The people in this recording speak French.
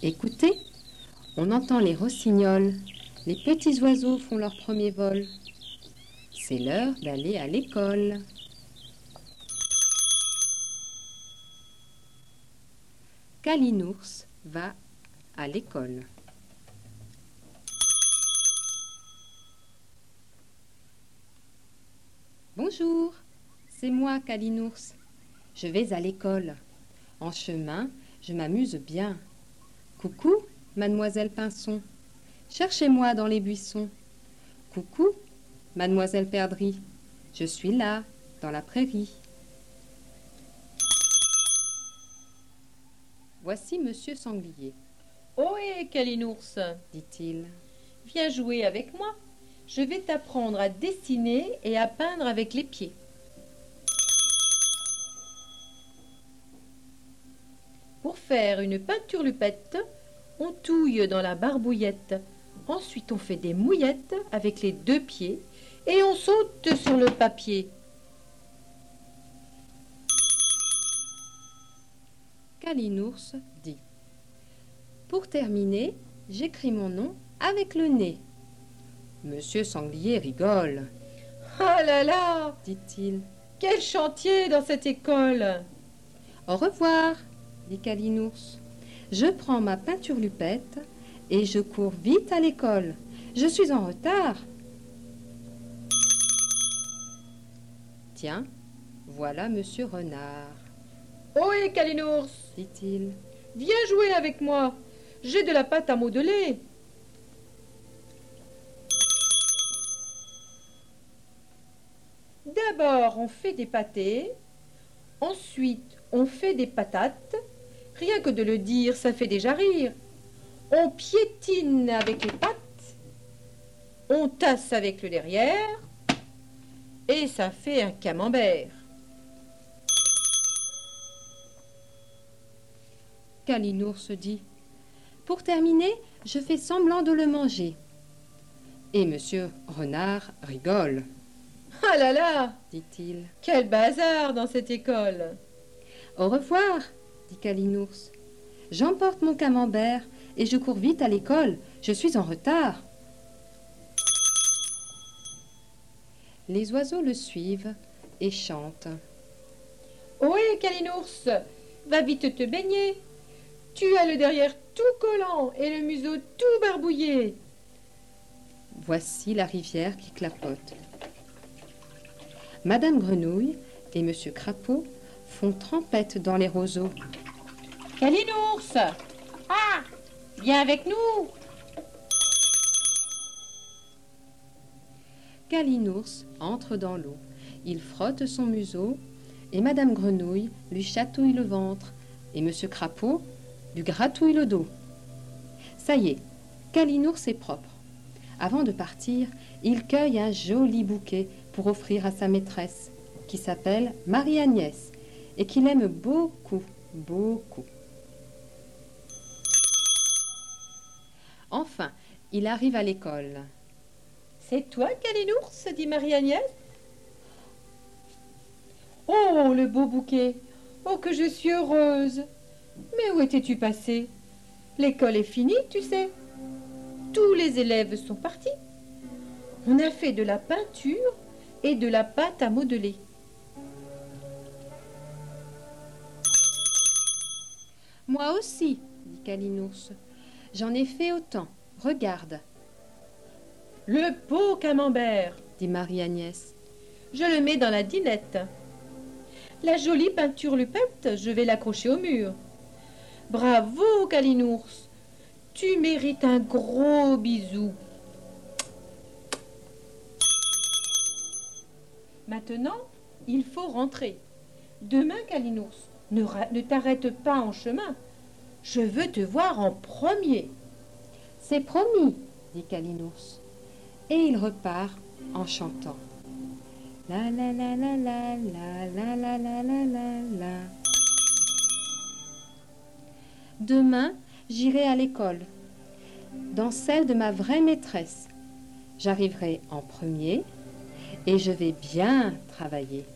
Écoutez, on entend les rossignols. Les petits oiseaux font leur premier vol. C'est l'heure d'aller à l'école. Kalinours va à l'école. Bonjour, c'est moi Kalinours. Je vais à l'école. En chemin, je m'amuse bien. Coucou, mademoiselle Pinson. Cherchez-moi dans les buissons. Coucou, mademoiselle Perdrix. Je suis là, dans la prairie. Voici monsieur Sanglier, Ohé, Kalinours, dit-il. viens jouer avec moi. Je vais t'apprendre à dessiner et à peindre avec les pieds. Pour faire une peinturlupette, on touille dans la barbouillette. Ensuite, on fait des mouillettes avec les deux pieds et on saute sur le papier. Kalinours dit. Pour terminer, j'écris mon nom avec le nez. Monsieur Sanglier rigole. Ah là là, Dit-il. quel chantier dans cette école! Au revoir, dit Kalinours. Je prends ma peinturlupette et je cours vite à l'école. Je suis en retard. Tiens, voilà monsieur Renard, Ohé, Kalinours, dit-il. viens jouer avec moi. J'ai de la pâte à modeler. D'abord, on fait des pâtés. Ensuite, on fait des patates. Rien que de le dire, ça fait déjà rire. On piétine avec les pattes. On tasse avec le derrière. Et ça fait un camembert. Kalinours dit. Pour terminer, je fais semblant de le manger. Et monsieur Renard rigole, Ah là là, dit-il. quel bazar dans cette école! Au revoir, dit Kalinours. J'emporte mon camembert et je cours vite à l'école. Je suis en retard. Les oiseaux le suivent et chantent. Ohé, Kalinours, va vite te baigner. Tu as le derrière tout collant et le museau tout barbouillé. Voici la rivière qui clapote. Madame Grenouille et Monsieur Crapaud font trempette dans les roseaux. Kalinours! Ah! Viens avec nous! Kalinours entre dans l'eau. Il frotte son museau et Madame Grenouille lui chatouille le ventre et Monsieur Crapaud lui gratouille le dos. Ça y est, Kalinours est propre. Avant de partir, il cueille un joli bouquet pour offrir à sa maîtresse, qui s'appelle Marie-Agnès et qu'il aime beaucoup, beaucoup. Enfin, il arrive à l'école. C'est toi, Kalinours? Dit Marie-Agnès. Oh, le beau bouquet! Oh, que je suis heureuse! Mais où étais-tu passé? L'école est finie, tu sais. Tous les élèves sont partis. On a fait de la peinture et de la pâte à modeler. Moi aussi, dit Kalinours. J'en ai fait autant. Regarde, Le beau camembert! dit Marie-Agnès. Je le mets dans la dinette. La jolie peinturlupette, je vais l'accrocher au mur. Bravo, Kalinours! Tu mérites un gros bisou. Maintenant, il faut rentrer. Demain, Kalinours, ne t'arrête pas en chemin. Je veux te voir en premier. C'est promis, dit Kalinours. Et il repart en chantant. La la la la la la la la la la la la. Demain, j'irai à l'école, dans celle de ma vraie maîtresse. J'arriverai en premier et je vais bien travailler.